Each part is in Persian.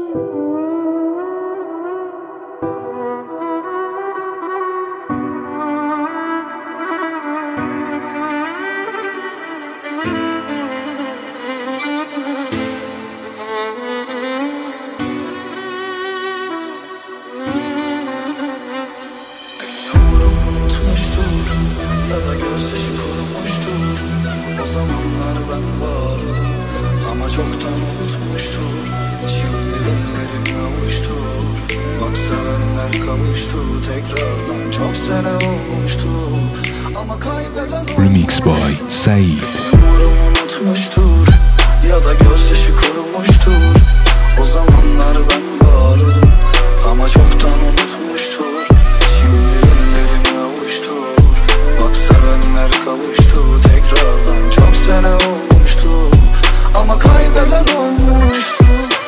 Çoktan unutmuştur. Şimdi ellerim avuştur. Bak sevenler kavuştu. Tekrardan çok sene olmuştu. Ama kaybeden Remix by Said. Umarım unutmuştur. Ya da gözyaşı kurumuştur. O zamanlar ben vardım. Ama çoktan unutmuştur. Şimdi ellerim avuştur. Bak sevenler kavuştu. Tekrardan çok sene olmuştu. Ama kaybeden olmuştu.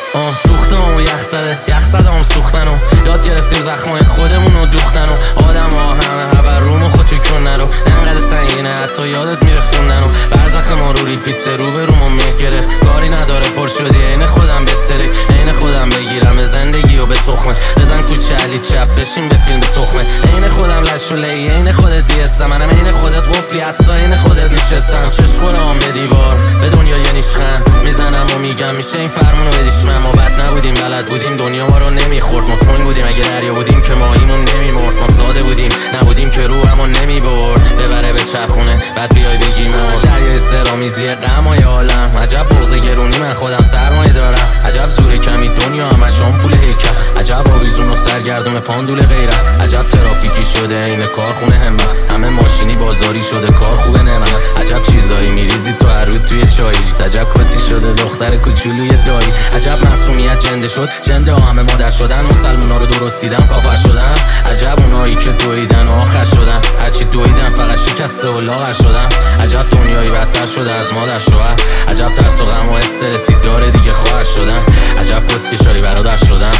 سوختم و یخ زدم سوختنم یاد گرفتیم زخمای خودمون رو دوختن و آدم ها همه هبر رومو خود توی کن نرو انقدر سنگینه حتی یادت میره خوندن و برزخ ما رو ریپیت رو به رومو میه گرفت کاری نداره پر شدی عین خودم بترک عین خودم بگیرم زندگی و به تخمه بزن کوچه علی چپ بشین به فیلم تخمه عین خودم لشولی عین خودت بیستم منم عین خودت قفلی حتی عین خودت نشستم چشم به دیوار به دنیا یه نیشخن میزنم و میگم میشه این فرمونو بدیش من ما بد نبودیم بلد بودیم دنیا ما رو نمیخورد ما تون بودیم اگه دریا بودیم که ماهیمون نمیمرد ما ساده بودیم نبودیم که رو همون نمیبرد ببره به چرخونه بعد بیای بگی مرد دریای سرامیزی غم و عالم عجب بغض گرونی من خودم سرمایه دارم عجب زور کمی دنیا همش آمپول هیکل عجب آویزون و سرگردون پاندول غیرت عجب ترافیکی شده این کارخونه همت همه ماشینی بازاری شده کار خوبه نمت عجب چیزایی میریزی تو هر روز توی چایی عجب کسی شده دختر کوچولوی دایی عجب معصومیت جنده شد جنده ها همه مادر شدن مسلمونا رو درست دیدم کافر شدن عجب اونایی که دویدن و آخر شدن هرچی دویدن فقط شکسته و لاغر شدن عجب دنیایی بدتر شده از مادر شوهر عجب ترس و غم و استرسی داره دیگه خواهر شدن عجب کسکشاری برادر شدن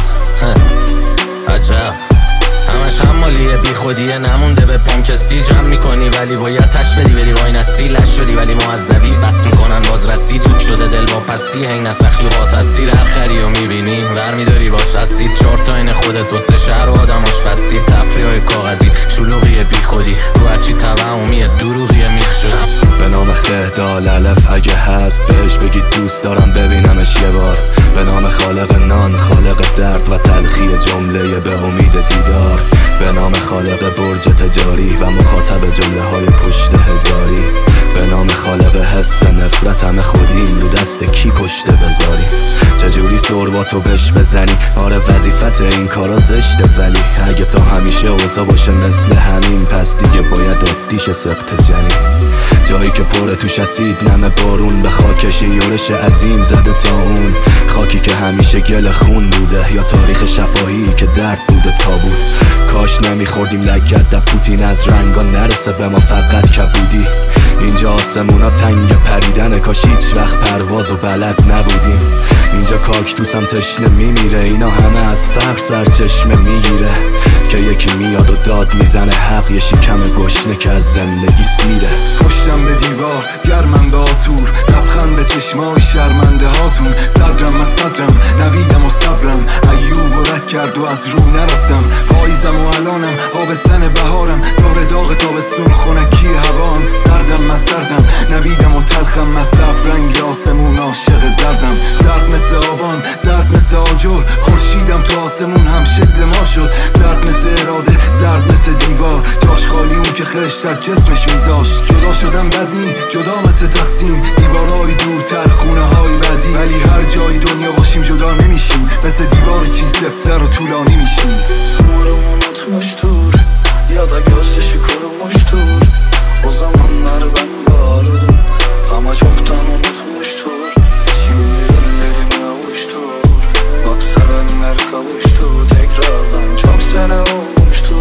عجب همش همالیه بی خودیه نمونده به پام کسی جمع میکنی ولی باید تش بدی بری وای نستی لش شدی ولی معذبی بس میکنن بازرسی دود شده دل با پسی هی نسخی و تاثیر هر خری رو میبینی برمیداری باش هستید 4 تا این خودت و 3 شهر و آدم آشپستی تفریح های کاغذی شلوغی بی خودی رو هرچی توهمیه دروغی میخ شدم به نام خدال الف اگه هست بهش بگید دوست دارم ببینمش یه بار به نام خالق نان خالق درد و تلخی جمله به امید دیدار به نام خالق برج تجاری و مخاطب جمله های پشت هزاری به نام خالق حس نفرت همه خودیم رو دست کی کشته بذاری چجوری سرباتو بش بزنی آره وظیفت این کارا زشته ولی اگه تا همیشه اوضاع باشه مثل همین پس دیگه باید عادیش سخت جنی جایی که پره توش اسید نمه بارون به خاکش یورش عظیم زده تا اون خاکی که همیشه گل خون بوده یا تاریخ شفاهی که درد بوده تابوت کاش نمیخوردیم لگت در پوتین از رنگا نرسه به ما فقط کبودی اینجا آسمونا تنگ پریدنه کاش هیچ وقت پرواز و بلد نبودیم اینجا کاکتوسم تشنه میمیره اینا همه از فقر سرچشمه میگیره که یکی میاد و داد میزنه حق یه شکم گشنه که از زندگی سیره پشتم به دیوار گرمم به آتور لبخند به چشمای شرمنده هاتون صدرم از صدرم نویدم و صبرم ایوب و رد کرد و از رو نرفتم پاییزم و الانم آبستن بهارم زار داغ تابستون خونکی هوام سردم از سردم نویدم و تلخم از صف رنگ آسمون عاشق زردم زرد مثل آبان زرد مثل آجر خورشیدم تو آسمون هم شکل ما شد زرد مثل اراده زرد مثل دیوار جاش خالی اون که خشت از جسمش میذاشت جدا شدم بد نی جدا مثل تقسیم دیوارهای دورتر خونه های بعدی ولی هر جای دنیا باشیم جدا نمیشیم مثل دیوار چیز دفتر و طولانی میشیم عمرم unutmuştur ya da gözyaşı kurumuştur o zamanlar ben vardım ama çoktan unutmuştur şimdi ellerim avuştur bak sevenler kavuştu tekrardan çok sene olmuştu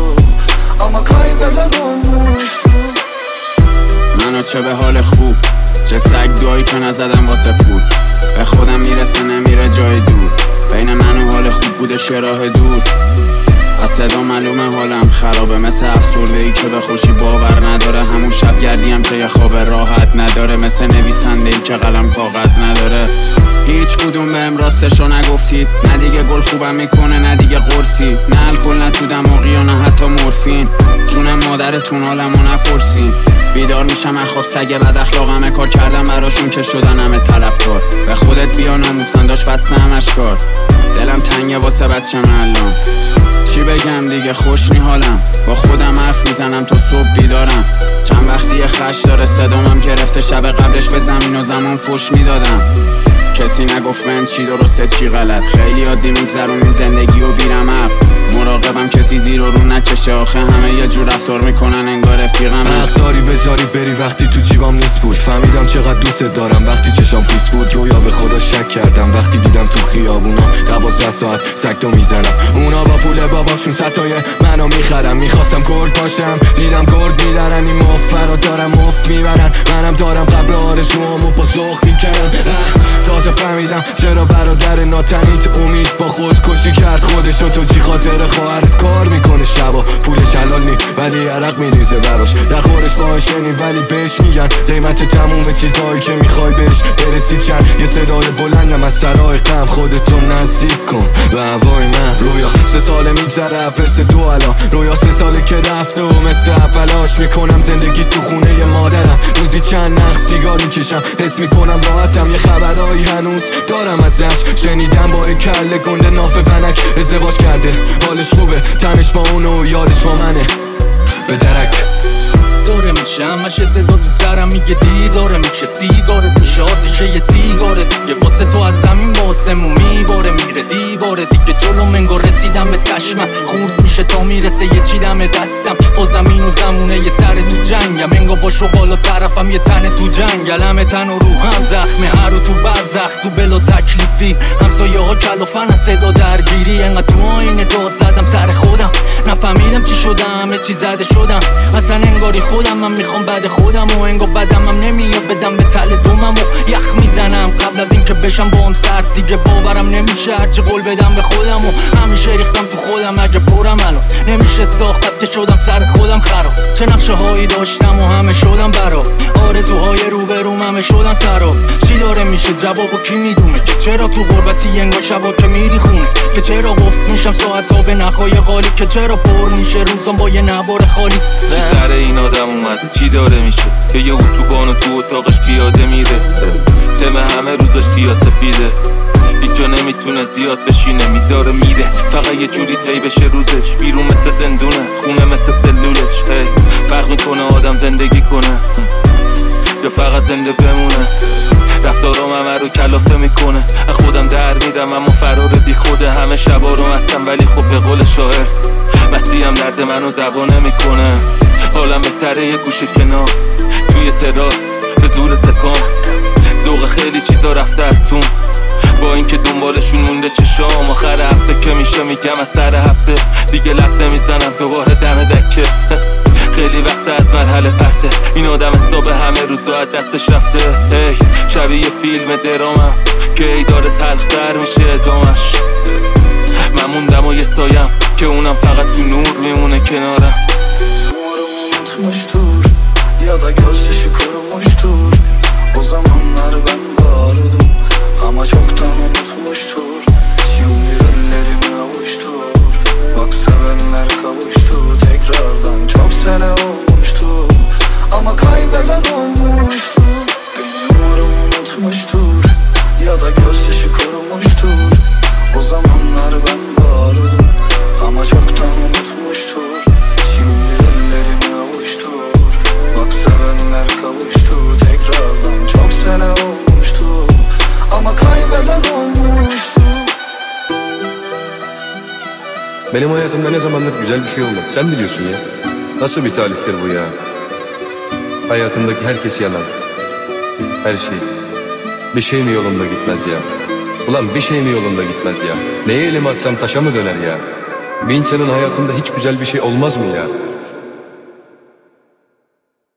ama kaybeden olmuştu منو چه به حال خوب چه سگ دعایی که نزدم واسه پول به خودم میرسه نمیره جای دور بین من و حال خوب بوده شراه دور از صدا معلومه حالم خرابه، مثل افسرده‌ای که به خوشی باور نداره. همون شب گردیم که یه خواب راحت نداره، مثل نویسنده‌ای که قلم کاغذ نداره. هیچ کدوم بهم راستشو نگفتید، نه دیگه گل خوبم میکنه نه دیگه قرصی، نه الکل نه تو دماغی و نه حتی مورفین. جونم مادرتون حالمو نپرسین. بیدار میشم از خواب سگ بد اخلاقمه، کار کردم براشون که شدن همه طلبکار. به خودت بیا ناموسن داشت بسته همش کار. دلم تنگه واسه بچه الان، چی بگم دیگه خوش نی حالم. با خودم حرف میزنم تا صبح بیدارم. چند وقتی خش داره صدامم گرفته، شب قبلش به زمین و زمان فوش میدادم. کسی نگفت من چی درسته چی غلط، خیلی عادی میگذرونیم زندگی و بیرمق. مراقبم کسی زیر و رو نکشه، آخه همه یه جور رفتار میکنن انگار رفیقم. حق داری بذاری بری وقتی تو جیبام نیست پول. فهمیدم چقدر دوست دارم وقتی چشام خیس بود. رویا به خدا شک کردم وقتی دیدم تو خیابونا 12 ساعت سگتو میزنم. اونا با پول باباشون ستای منو میخرم. میخواستم گرد باشم دیدم گرد میدارن. این مفرا دارم مفت میبرن، منم دارم قبل آرزوامو با ذوق میکنم. تازه فهمیدم چرا برادر ناتنیت امید با خود کشی کرد خودشو. تو چی خاطر خواهرت کار میکنه شبا، پولش حلال نی ولی عرق میریزه براش. نخورش فاحشنی ولی بهش میگن قیمت تموم چیزهایی که میخوای بهش برسی چند. یه صدای بلندم از سرای غم، خودتو نزدیک کن به هوای من. رویا 3 ساله میگذره ورس 2 الان، رویا 3 ساله که رفته و مثل اولاش میکنم زندگی تو خونه مادرم. روزی چند نخ سیگار میکشم، حس میکنم راحتم. یه خبرایی هنوز دارم ازش، شنیدم با کله گنده ناف ونک ازدواج کرده. حالش خوبه تنش با اونو یادش با منه به درک. داره میشه همش یه صدا تو سرم میگه دیداره میشه سیگارت میشه آتیشه یه سیگارت دیگه واسه تو از زمین واسه مو میباره میره دیواره دیگه جلو منگو رسیدم به چشمم خورد میشه تا میرسه یه چی دم دستم با زمین و زمونه یه سر تو جنگم انگا با شغال و طرفم یه تن تو جنگل همه تن و روحم زخمه هر رو تو برزخ تو بلا تکلیفی همسایه ها کلافن از صدا درگیری انقدر تو آینه داد زدم سر خودم نفهمیدم چی شدم همه چی زده شدم اصلا انگاری خودم من میخوام بعد خودم و انگار بدم هم نمیاد بدم به تل دومم و یخ میزنم قبل از اینکه بشم با هم سرد دیگه باورم نمیشه هرچی قول بدم به خودم و همیشه ریختم تو خودم اگه پرم الان نمیشه ساخت از که شدم سر خودم خراب چه نقشه هایی داشتم و همه شدم برا آرزوهای روبروم همه شدن سراب چی داره میشه جوابو کی میدونه که چرا تو غربتی انگار شبا که میری خونه که چرا قفل میشم ساعتا به نخای قالی که چرا پر میشه روزم با یه نوار خالی سر این آدم اومده چی داره میشه که یه اتوبان و تو اتاقش پیاده میره تم همه روزاش سیاسفیده هیچ جا نمیتونه زیاد بشینه میذاره میره فقط یه جوری طی بشه روزش بیرون مثل زندونه خونه مثل سلولش فرق میکنه آدم زندگی کنه یا فقط زنده بمونه رفتارام همه رو کلافه میکنه از خودم در میرم اما فرار بی خوده همه شبا رو هستم ولی خب به قول شاعر مسیحم درد منو دوا نمیکنه حالم بهتره یه گوشه کنار توی تراس به زور سکام ذوق خیلی چیزا رفته از تون با اینکه دنبالشون مونده چشام آخر هفته که میشه میگم از سر هفته دیگه لب نمیزنم دوباره دم دکه خیلی وقت از مرحله پرته این آدم حساب همه روزا از دستش رفته شبیه فیلم درامم که ای داره تلختر میشه ادامش من موندم و یه سایم که اونم فقط تو نور میمونه کنارم unutmuştur ya da gözyaşı kurumuştur o zamanlar ben vardım ama çoktan unutmuştur şimdi ellerimi avuştur bak sevenler kavuştu tekrardan çok sene olmuştu ama kaybeden olmuştu beni umarım unutmuştur ya da gözyaşı kurumuştur o zamanlar ben vardım ama çoktan unutmuştur şimdi ellerimi avuştur bak sevenler kavuştu tekrardan çok sene olmuştu ama kaybeden olmuştu. Benim hayatımda ne zamandır güzel bir şey olmadı. Sen biliyorsun ya. Nasıl bir talihtir bu ya? Hayatımdaki herkes yalan. Her şey. Bir şey mi yolunda gitmez ya? Ulan bir şey mi yolunda gitmez ya? Neye elimi atsam taşa mı döner ya? Bir insanın hayatında hiç güzel bir şey olmaz mı ya?